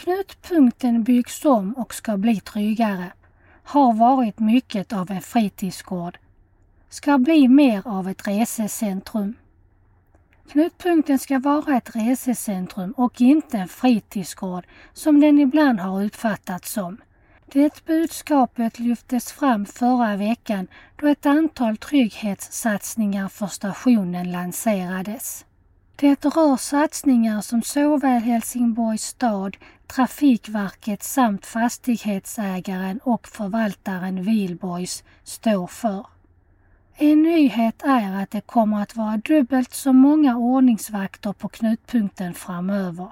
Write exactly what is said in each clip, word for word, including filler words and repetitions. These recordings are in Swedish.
Knutpunkten byggs om och ska bli tryggare. Har varit mycket av en fritidsgård. Ska bli mer av ett resecentrum. Knutpunkten ska vara ett resecentrum och inte en fritidsgård som den ibland har uppfattats som. Det budskapet lyftes fram förra veckan då ett antal trygghetssatsningar för stationen lanserades. Det rör satsningar som såväl Helsingborgs stad, Trafikverket samt fastighetsägaren och förvaltaren Wihlborgs står för. En nyhet är att det kommer att vara dubbelt så många ordningsvakter på knutpunkten framöver.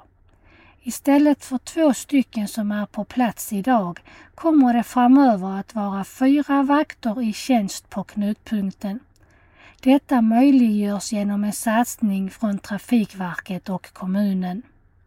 Istället för två stycken som är på plats idag kommer det framöver att vara fyra vakter i tjänst på knutpunkten. Detta möjliggörs genom en satsning från Trafikverket och kommunen.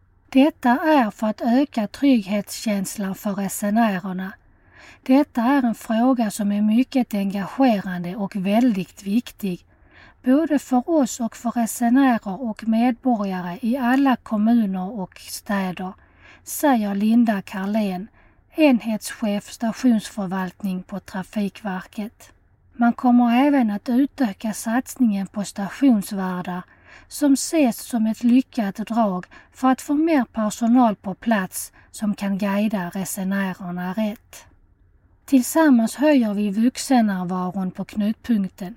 Detta är för att öka trygghetskänslan för resenärerna. Detta är en fråga som är mycket engagerande och väldigt viktig, både för oss och för resenärer och medborgare i alla kommuner och städer, säger Linda Karlén, enhetschef stationsförvaltning på Trafikverket. Man kommer även att utöka satsningen på stationsvärdar som ses som ett lyckat drag för att få mer personal på plats som kan guida resenärerna rätt. Tillsammans höjer vi vuxennärvaron på knutpunkten.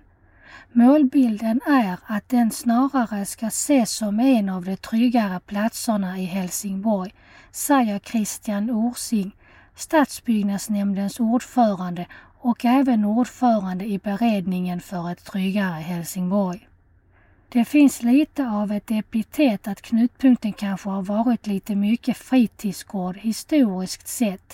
Målbilden är att den snarare ska ses som en av de tryggare platserna i Helsingborg, säger Christian Orsing, stadsbyggnadsnämndens ordförande och även ordförande i beredningen för ett tryggare Helsingborg. Det finns lite av ett epitet att knutpunkten kanske har varit lite mycket fritidsgård historiskt sett.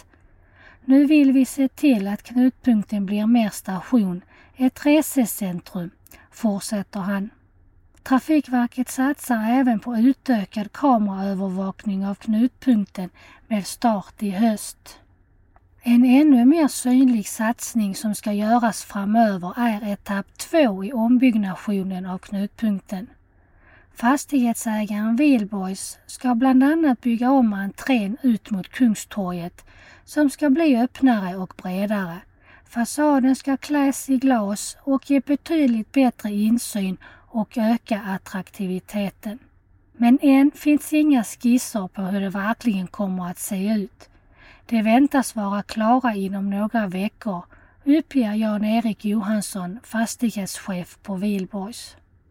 Nu vill vi se till att knutpunkten blir mer station, ett resecentrum, fortsätter han. Trafikverket satsar även på utökad kameraövervakning av knutpunkten med start i höst. En ännu mer synlig satsning som ska göras framöver är etapp två i ombyggnationen av knutpunkten. Fastighetsägaren Wihlborgs ska bland annat bygga om entrén ut mot Kungstorget som ska bli öppnare och bredare. Fasaden ska kläs i glas och ge betydligt bättre insyn och öka attraktiviteten. Men än finns inga skisser på hur det verkligen kommer att se ut. Det väntas vara klara inom några veckor, uppger Jan-Erik Johansson, fastighetschef på Wihlborgs.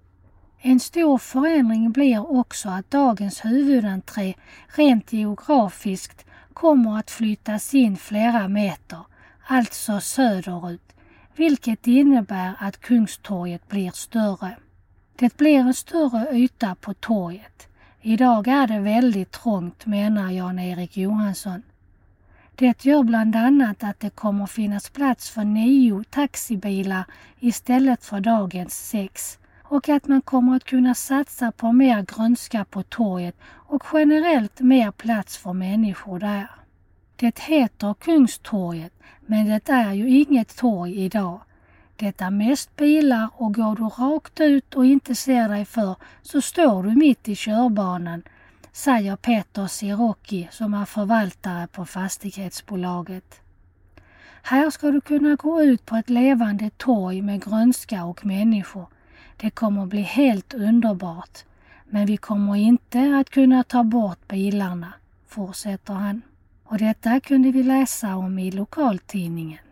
En stor förändring blir också att dagens huvudentré rent geografiskt kommer att flyttas in flera meter, alltså söderut, vilket innebär att Kungstorget blir större. Det blir en större yta på torget. Idag är det väldigt trångt, menar Jan-Erik Johansson. Det gör bland annat att det kommer finnas plats för nio taxibilar istället för dagens sex och att man kommer att kunna satsa på mer grönska på torget och generellt mer plats för människor där. Det heter Kungstorget, men det är ju inget torg idag. Det är mest bilar och går du rakt ut och inte ser dig för så står du mitt i körbanan, säger Peter Sirocki som är förvaltare på fastighetsbolaget. Här ska du kunna gå ut på ett levande torg med grönska och människor. Det kommer bli helt underbart, men vi kommer inte att kunna ta bort bilarna, fortsätter han. Och detta kunde vi läsa om i lokaltidningen.